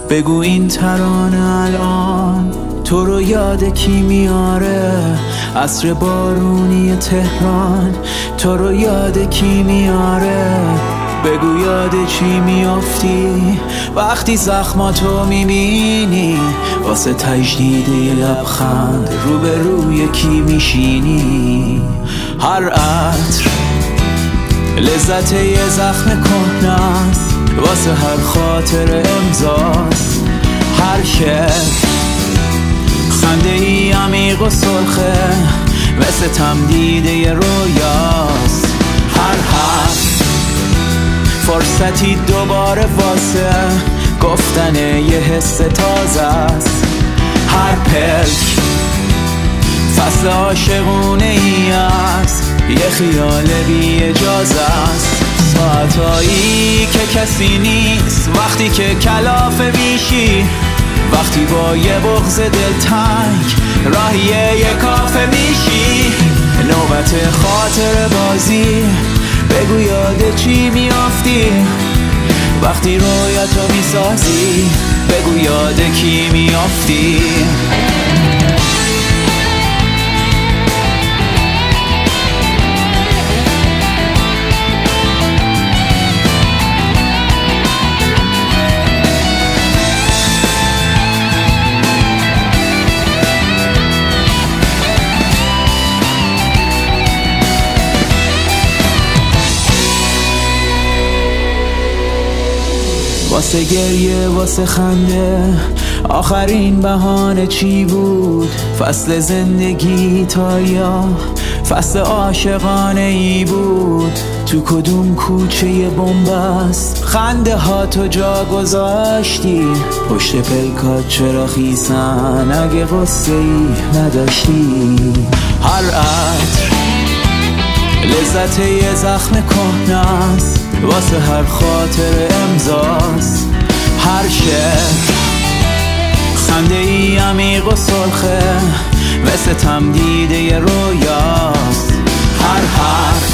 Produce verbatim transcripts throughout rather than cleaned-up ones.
بگو این ترانه الان تو رو یاد کی میاره؟ عصر بارونی تهران تو رو یاد کی میاره؟ بگو یاد چی میافتی وقتی زخماتو میبینی؟ واسه تجدید لبخند رو به روی کی میشینی؟ هر عطر لذت یه زخم کهنه‌ست، واسه هر خاطر امضاست. هر شعر خنده ای عمیق و سرخه مثل تمدید یه رویاست. هر حرف فرصتی دوباره واسه گفتن یه حس تازه است. هر پلک فصل عاشقونه ای است، یه خیال بی اجازه است. ساعتایی که کسی نیست وقتی که کلافه میشی، وقتی با یه بغض دلتنگ راهی یه کافه میشی. نوبت خاطر بازی بگو یاد چی میافتی وقتی رویاتو میسازی؟ بگو یاد کی میافتی؟ واسه گریه واسه خنده آخرین بهانه چی بود؟ فصل زندگی تا یا فصل عاشقانه ای بود؟ تو کدوم کوچه بنبست خنده ها تو جا گذاشتی؟ پشت پلکات چرا خیسن اگه غصه ای نداشتی؟ هر عطر لذت یه زخم کهنه‌ست، واسه هر خاطر امضاست. هر شعر خنده ای عمیق و سرخه مثل تمدید یه رویاست. هر حرف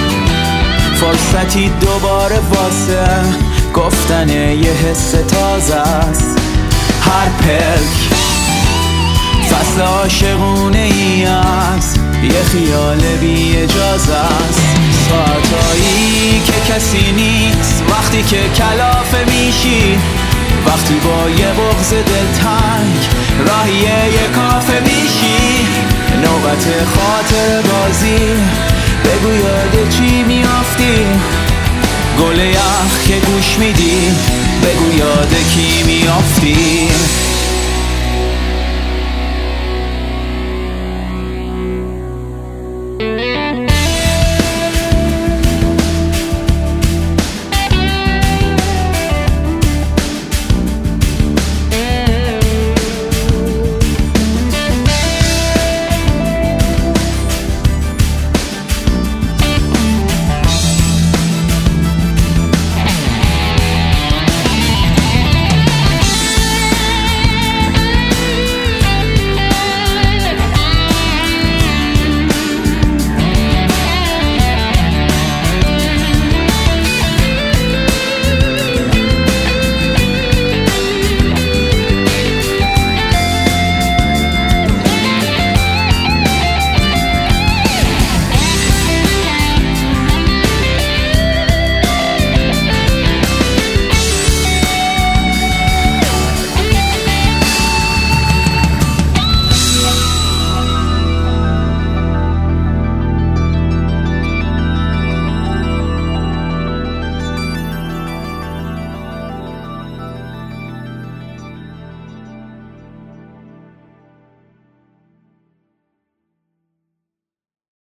فرصتی دوباره واسه گفتن یه حس تازه است. هر پلک فصل عاشقونه ای است، یه خیال بی اجازه است. ساعتایی که کسی نیست وقتی که کلافه میشی، وقتی با یه بغض دلتنگ راهی یه کافه میشی. نوبت خاطر بازی بگو یاد چی میافتی؟ گل یخ که گوش میدی بگو یاد کی میافتی؟